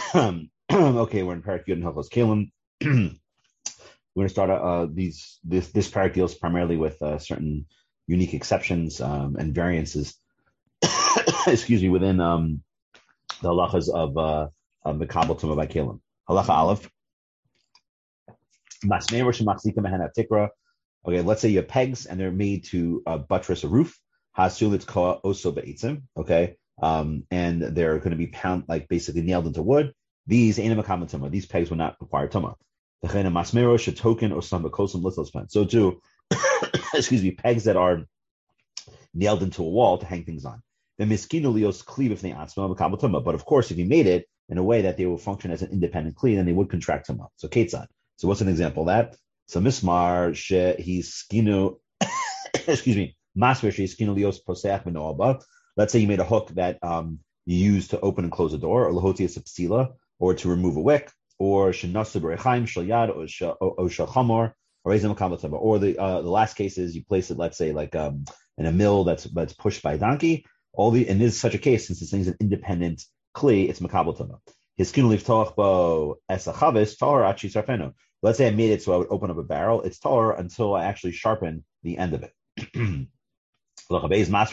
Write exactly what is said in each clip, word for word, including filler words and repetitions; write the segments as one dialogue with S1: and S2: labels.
S1: Okay, we're in Parak Yud and Hilchos Kalim. We're going to start uh, these. This this parak deals primarily with uh, certain unique exceptions um, and variances. Excuse me, within um, the halachas of uh, of Mekabel Tumah by Kalim. Halacha Aleph. Masmeir shemachzika mehen tikra. Okay, let's say you have pegs and they're made to uh, buttress a roof. Hasulit koa oso be'itzim. Okay, um, and they're going to be pound like basically nailed into wood. These ain't Mekabel Tumah. These pegs will not require Tumah. So too, excuse me, pegs that are nailed into a wall to hang things on. But of course, if you made it in a way that they will function as an independent kli, then they would contract tumah. So ketzad. So what's an example of that? So mismar she he's skinu, excuse me, masmer she skinu lios poseach b'noaba. Let's say you made a hook that um, you use to open and close a door, or lahotia sepsila, or to remove a wick, or shenasa berechaim shel yad, or shel chamor, or or the uh, the last case is you place it, let's say, like um, in a mill that's that's pushed by a donkey. All the and this is such a case, since this thing's an independent kli, it's makabel tuma. His skin liftoch bo esachavis tar achi sarfeno. Let's say I made it so I would open up a barrel. It's tar until I actually sharpen the end of it. So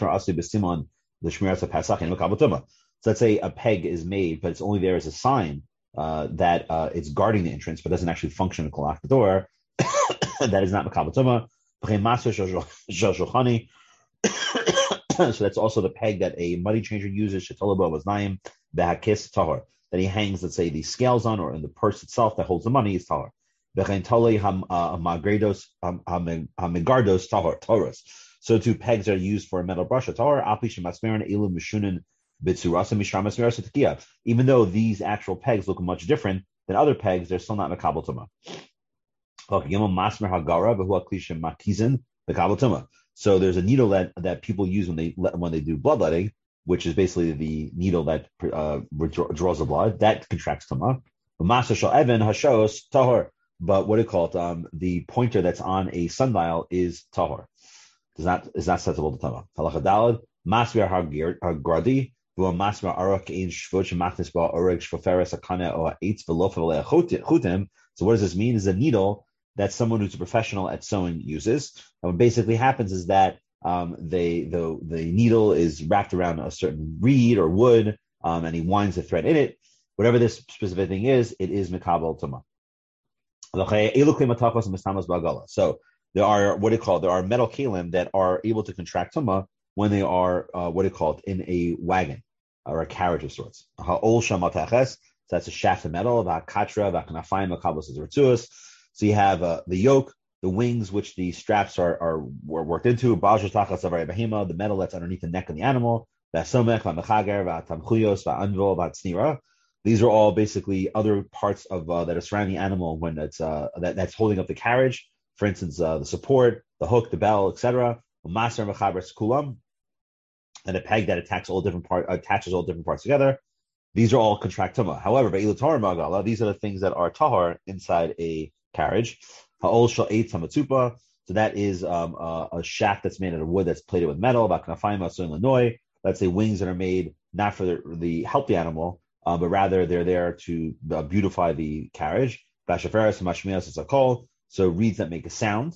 S1: let's say a peg is made, but it's only there as a sign uh, that uh, it's guarding the entrance, but doesn't actually function to lock the door. That is not makabel tuma. So that's also the peg that a money changer uses, shetolabo waznayim behakis tahor, that he hangs, let's say, the scales on, or in the purse itself that holds the money is tahor. Bechen tole hamagrados hamigardos tahor taurus. So two pegs are used for a metal brush, tahor api shemasmerin elu mishunin bitsurasa mishra masmerasa tekiya. Even though these actual pegs look much different than other pegs, they're still not makabel tuma. Okay, gimel masmer hagara behu aklisha makizin makabel tuma. So there's a needle that, that people use when they when they do bloodletting, which is basically the needle that uh, draws the blood. That contracts tumah. But what do you call it? Um, the pointer that's on a sundial is tahor. Is not is not sensible to tumah. Halacha dalad masver hagradi v'o masver arak ein shvot shemachnis ba oreg shvoferes akane o eitz v'lof chutim. So what does this mean? Is a needle that someone who's a professional at sewing uses. And what basically happens is that um, they the the needle is wrapped around a certain reed or wood, um, and he winds the thread in it. Whatever this specific thing is, it is mikabel tumah. So there are what do you call it? There are metal kalim that are able to contract tumah when they are uh, what do you call it, in a wagon or a carriage of sorts. So that's a shaft of metal. So you have uh, the yoke, the wings, which the straps are are were worked into, the metal that's underneath the neck of the animal. These are all basically other parts of uh, that are surrounding the animal when it's uh, that, that's holding up the carriage. For instance, uh, the support, the hook, the bell, et cetera. And a peg that attacks all different part attaches all different parts together. These are all contract tumah. However, these are the things that are tahar inside a carriage. So that is um, a, a shaft that's made out of wood that's plated with metal. Let's say wings that are made not for the, the help the animal, uh, but rather they're there to uh, beautify the carriage. So reeds that make a sound.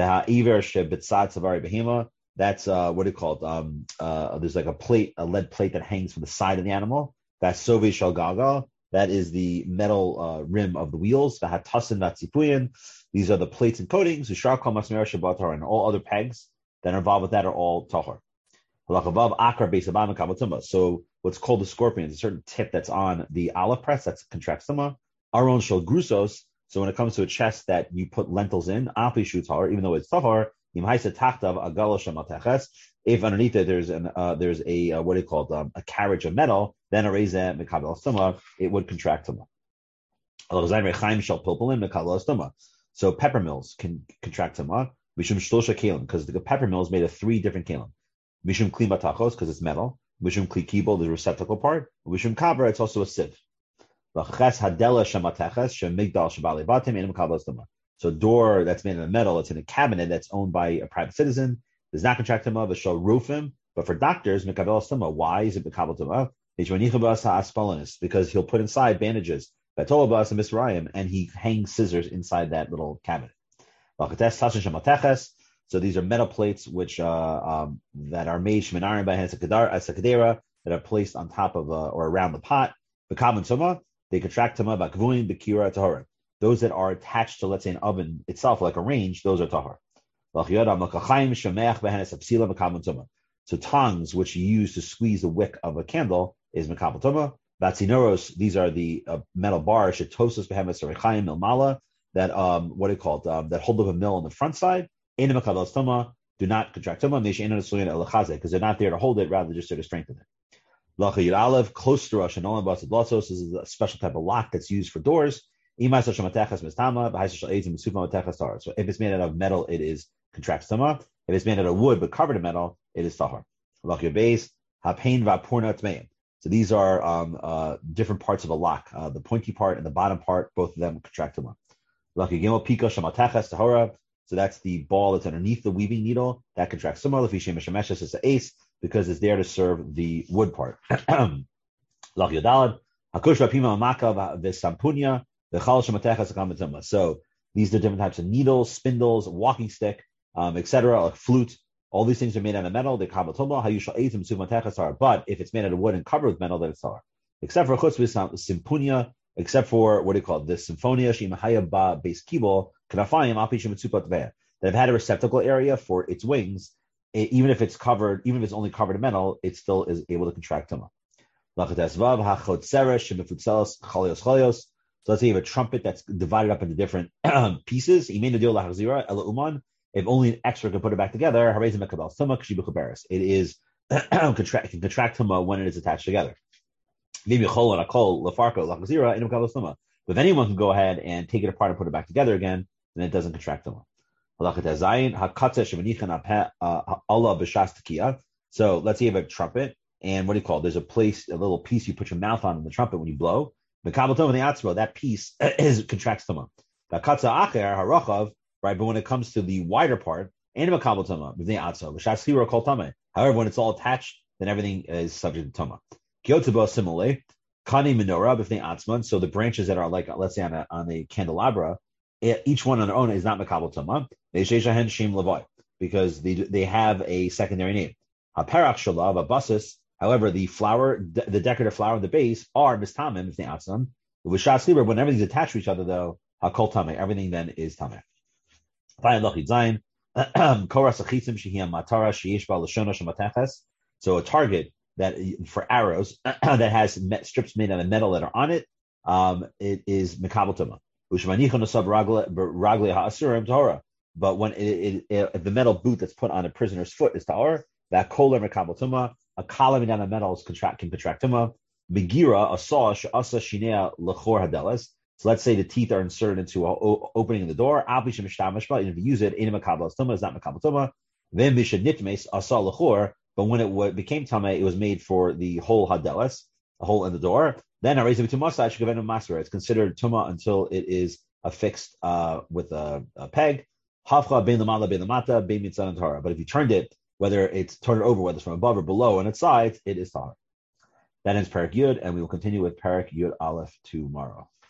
S1: That's uh, what do you call it? Um, uh, there's like a plate, a lead plate that hangs from the side of the animal. That's sovi shalgaga. That is the metal uh, rim of the wheels. These are the plates and coatings. And all other pegs that are involved with that are all tahor. So what's called the scorpion is a certain tip that's on the olive press that's contracts tumah. Aron shel grusos. So when it comes to a chest that you put lentils in, even though it's tahor, if underneath it there's an uh, there's a uh, what do you call it, um, a carriage of metal, then a reza mikabel tumah, it would contract tumah. So pepper mills can contract tumah mishum shlosha kelim, because the pepper mill is made of three different kelim. Mishum kli batachos, because it's metal. Mishum kli kibol, the receptacle part. Mishum kabra, it's also a sieve. So door that's made of metal, it's in a cabinet that's owned by a private citizen, does not contract tumah, but shall roof him. But for doctors, mikabel tumah. Why is it mikabel tumah? because he'll put inside bandages, Batolabas and Misraim, and he hangs scissors inside that little cabinet. So these are metal plates which uh, um, that are made shminarim by Sakadera that are placed on top of uh, or around the pot. The common tuma, they contract tuma by kvuin b'kira tahara. Those that are attached to, let's say, an oven itself, like a range, those are tahar. So tongs, which you use to squeeze the wick of a candle, is mekabel tuma. Batsinoros, these are the uh, metal bars, shetosos behemoths rechaim milmala, that um, what do you call it? Um, that hold up a mill on the front side. Do not contract tuma because they're not there to hold it, rather just there to strengthen it. Lachayid Aleph, close to Rosh Hashanah, Basid Latzos, is a special type of lock that's used for doors. So if it's made out of metal, it is contracts tama. If it's made out of wood but covered in metal, it is tahar. So these are um, uh, different parts of a lock. Uh, the pointy part and the bottom part, both of them contract tama. So that's the ball that's underneath the weaving needle that contracts tama. It's an ace because it's there to serve the wood part. So these are different types of needles, spindles, walking stick, um, et cetera, like flute. All these things are made out of metal. They're kavatoma. But if it's made out of wood and covered with metal, then it's tar. Except for simpunia, except for what do you call it? The symphonia shimahaya ba base kibol kanafayim apishim mitzupat that have had a receptacle area for its wings. It, even if it's covered, even if it's only covered in metal, it still is able to contract tuma. So let's say you have a trumpet that's divided up into different pieces. If only an extra can put it back together, it is contract, can contract tuma when it is attached together. If anyone can go ahead and take it apart and put it back together again, then it doesn't contract tuma. So let's say you have a trumpet, and what do you call it? There's a place, a little piece you put your mouth on in the trumpet when you blow. That piece is contracts tuma. Right, but when it comes to the wider part, however, when it's all attached, then everything is subject to tuma. Similarly, kani menorah, so the branches that are like, let's say on a on a candelabra, each one on their own is not mekabel tuma. Because they they have a secondary name. Haperach shalav abasis. However, the flower, the decorative flower, and the base are mistamim if they atzam. When everything's attached to each other, though, hakol tameh, everything then is tameh. So a target that for arrows that has strips made out of metal that are on it, um, it is mekabel tuma. But when it, it, it, if the metal boot that's put on a prisoner's foot is tahor, that koler mekabel tuma. A column down of metal is contract can contract tuma. Begira, a saw, she'asa shinea lechor hadelas. So let's say the teeth are inserted into an opening in the door. And if you use it, it's not mekabel tuma. Then mishad nitmes asa lechor. But when it w- became tama, it was made for the whole hadelas, the hole in the door. Then it's considered tuma until it is affixed uh, with a, a peg. But if you turned it, whether it's turned over, whether it's from above or below on its sides, it is tahar. That ends Parak Yud, and we will continue with Parak Yud Aleph tomorrow.